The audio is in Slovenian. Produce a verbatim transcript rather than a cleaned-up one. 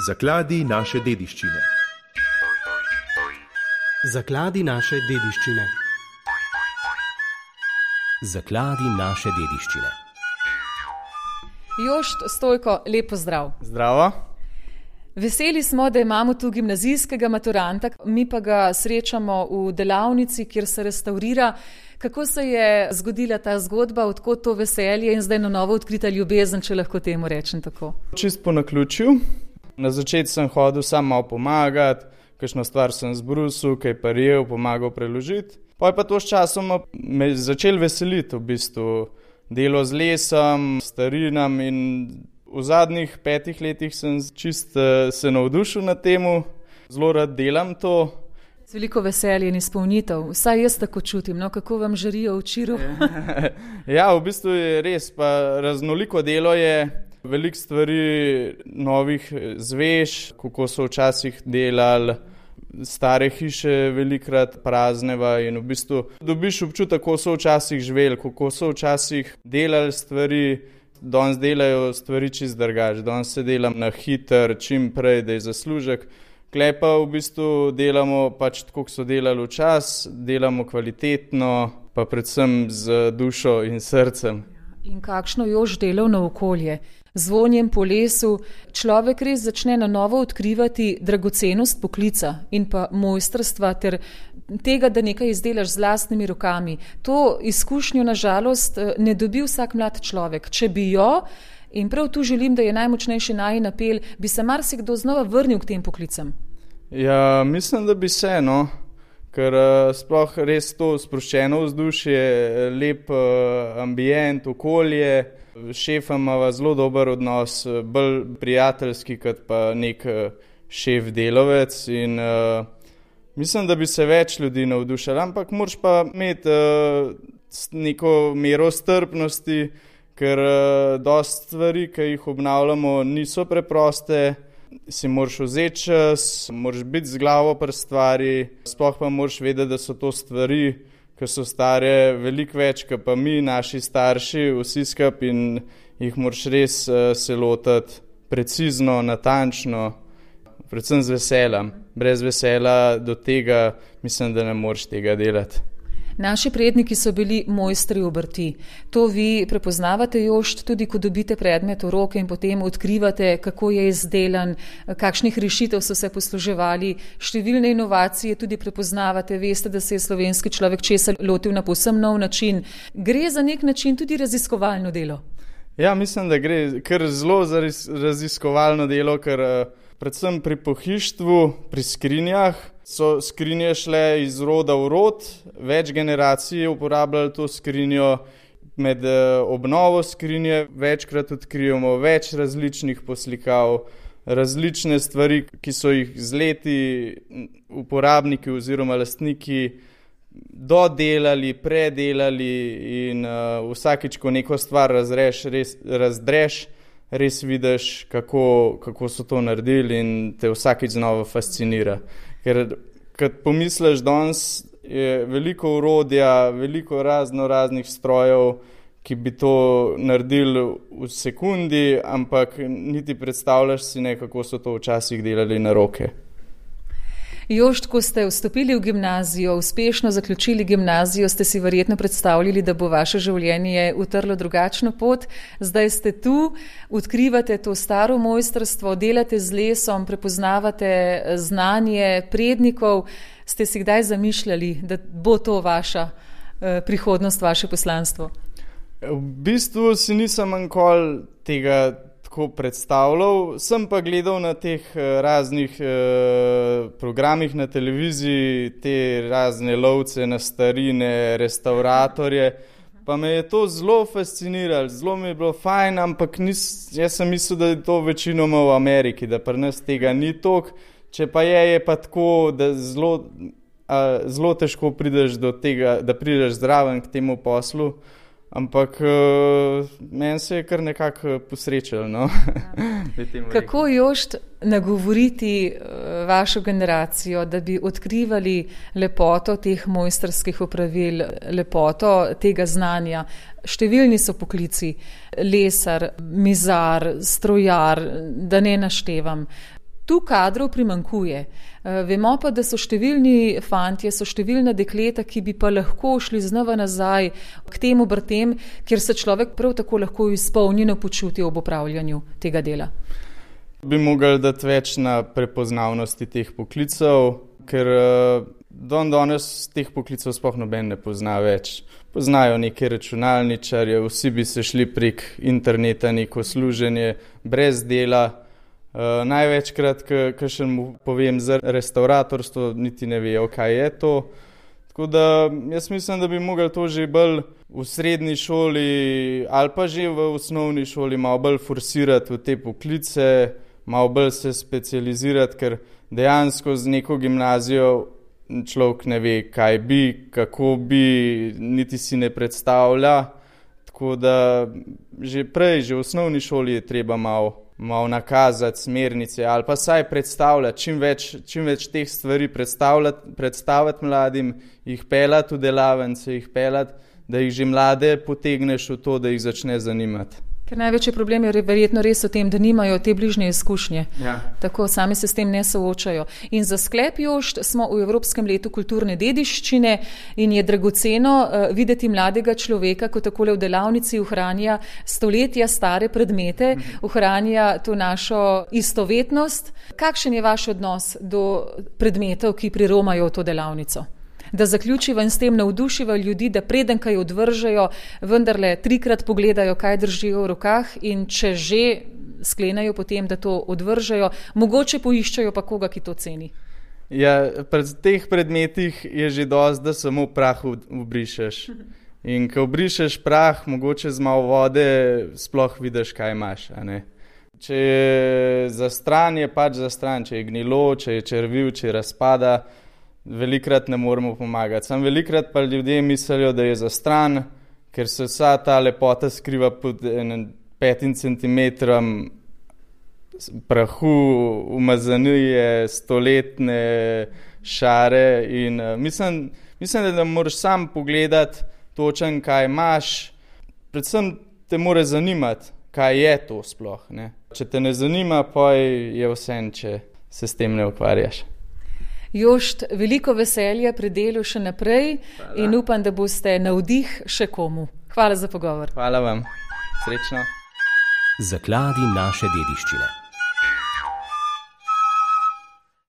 Zakladi naše dediščine. Zakladi naše dediščine. Zakladi naše dediščine. Jošt Stojko, lep pozdrav. Zdravo. Veseli smo, da imamo tu gimnazijskega maturanta, mi pa ga srečamo v delavnici, kjer se restaurira. Kako se je zgodila ta zgodba, odkot to veselje in zdaj na novo odkrita ljubezen, če lahko temu rečem tako? Čist po naključju. Na začetku sem hodil sam malo pomagati, kakšno stvar sem zbrusil, kaj parijel, pomagal preložiti. Pa je pa to s časom me začel veseliti v bistvu. Delo z lesom, starinam in v zadnjih petih letih sem čist se navdušil nad temu. Zelo rad delam to. Z veliko veselje in izpolnitev. Vsaj jaz tako čutim, no, kako vam žarijo v čiru. Ja, v bistvu je res, pa raznoliko delo je. Veliko stvari novih zveš, kako so včasih delali, stare hiše velikrat prazneva in v bistvu dobiš občutek, kako so včasih živeli, kako so včasih delali stvari. Danes delajo stvari čist drugače, danes se delam na hiter, čim prej, da je zaslužek. Klej pa v bistvu delamo pač tako, kot so delali včas, delamo kvalitetno, pa predvsem z dušo in srcem. In kakšno Jošt delovno okolje. Z vonjem po lesu človek res začne na novo odkrivati dragocenost poklica in pa mojstrstva ter tega, da nekaj izdelaš z lastnimi rokami. To izkušnjo na žalost ne dobi vsak mlad človek. Če bi jo, in prav tu želim, da je najmočnejši najin apel, bi se marsikdo znova vrnil k tem poklicam. Ja, mislim, da bi se, no. Ker uh, sploh res to sproščeno vzdušje, lep uh, ambient, okolje, šefa imava zelo dober odnos, bolj prijateljski kot pa nek uh, šef delovec in uh, mislim, da bi se več ljudi navdušali, ampak moraš pa imeti uh, neko mero strpnosti, ker uh, dosti stvari, ki jih obnavljamo, niso preproste. Si moraš vzeti čas, moraš biti z glavo pri stvari, sploh pa moraš vedeti, da so to stvari, ki so stare veliko več, kot pa mi, naši starši, vsi skupaj in jih moraš res uh, se lotiti precizno, natančno, predvsem z veseljem. Brez vesela do tega mislim, da ne moreš tega delati. Naši predniki so bili mojstri obrti. To vi prepoznavate, Jošt, tudi ko dobite predmet v roke in potem odkrivate, kako je izdelan, kakšnih rešitev so se posluževali, številne inovacije tudi prepoznavate, veste, da se je slovenski človek česa lotil na povsem nov način. Gre za nek način tudi raziskovalno delo? Ja, mislim, da gre kar zelo za raziskovalno delo, ker predvsem pri pohištvu, pri skrinjah, so skrinje šle iz roda v rod, več generacij je uporabljalo to skrinjo, med obnovo skrinje večkrat odkrijemo več različnih poslikav, različne stvari, ki so jih z leti uporabniki oziroma lastniki dodelali, predelali in uh, vsakič, ko neko stvar razreš, res, razdreš, res vidiš, kako, kako so to naredili in te vsakič znova fascinira. Ker, kad pomisliš, danes je veliko orodja, veliko razno raznih strojev, ki bi to naredili v sekundi, ampak niti predstavljaš si ne, kako so to včasih delali na roke. Jošt, ko ste vstopili v gimnazijo, uspešno zaključili gimnazijo, ste si verjetno predstavljali, da bo vaše življenje utrlo drugačno pot. Zdaj ste tu, odkrivate to staro mojstrstvo, delate z lesom, prepoznavate znanje prednikov. Ste si kdaj zamišljali, da bo to vaša eh, prihodnost, vaše poslanstvo? V bistvu si nisem nikoli tega tako predstavljal, sem pa gledal na teh raznih eh, programih na televiziji, te razne lovce na starine, restauratorje, pa me je to zelo fasciniralo, zelo mi je bilo fajn, ampak nis, jaz sem mislil, da je to večinoma v Ameriki, da pri nas tega ni toliko, če pa je, je pa tako, da zelo, a, zelo težko prideš do tega, da prideš zraven k temu poslu. Ampak uh, meni se je kar nekako posrečilo. No? Kako, Jošt, nagovoriti uh, vašo generacijo, da bi odkrivali lepoto teh mojstrskih opravil, lepoto tega znanja? Številni so poklici, lesar, mizar, strojar, da ne naštevam. Tu kadrov primanjkuje. Vemo pa, da so številni fantje, so številna dekleta, ki bi pa lahko šli znova nazaj k tem obrtem, kjer se človek prav tako lahko izpolnjeno počuti ob opravljanju tega dela. Bi mogli dati več na prepoznavnosti teh poklicev, ker don danes teh poklicev sploh noben ne pozna več. Poznajo neke računalničarje, vsi bi se šli prek interneta neko služenje brez dela. Uh, največkrat, ko še mu povem za restauratorstvo, niti ne vejo, kaj je to. Tako da jaz mislim, da bi mogli to že bolj v srednji šoli ali pa že v osnovni šoli malo bolj forsirati v te poklice, malo bolj se specializirati, ker dejansko z neko gimnazijo človek ne ve, kaj bi, kako bi, niti si ne predstavlja. Tako da že prej, že v osnovni šoli je treba malo malo nakazati smernice ali pa saj predstavljati, čim več, čim več teh stvari predstavljati, predstaviti mladim, jih pelati v delavnice, jih pelati, da jih že mlade potegneš v to, da jih začne zanimati. Ker največji problem je verjetno res v tem, da nimajo te bližnje izkušnje. Ja. Tako sami se s tem ne soočajo. In za sklep, Jošt, smo v Evropskem letu kulturne dediščine in je dragoceno uh, videti mladega človeka, ko takole v delavnici ohranja stoletja stare predmete, ohranja to našo istovetnost. Kakšen je vaš odnos do predmetov, ki priromajo v to delavnico? Da zaključiva in s tem navdušiva ljudi, da preden kaj odvržejo, vendarle trikrat pogledajo, kaj držijo v rokah in če že sklenajo potem, da to odvržejo, mogoče poiščajo pa koga, ki to ceni. Ja, pred teh predmetih je že dosti, da samo prah obrišeš. In ko obrišeš prah, mogoče z malo vode sploh vidiš, kaj imaš, a ne? Če je za stran, je pač za stran, če je gnilo, če je črvil, če je razpada, velikrat ne moremo pomagati. Sam velikrat pa ljudje mislijo, da je za stran, ker se vsa ta lepota skriva pod enim petim centimetrom prahu, umazanije, stoletne šare in uh, mislim, mislim, da moraš sam pogledati točen, kaj imaš. Predvsem te mora zanimati, kaj je to sploh, ne? Če te ne zanima, pa je vseeno, če se s tem ne ukvarjaš. Jošt, veliko veselja pri delu še naprej. Hvala. In upam, da boste navdih še komu. Hvala za pogovor. Hvala vam. Srečno. Zakladi naše dediščine.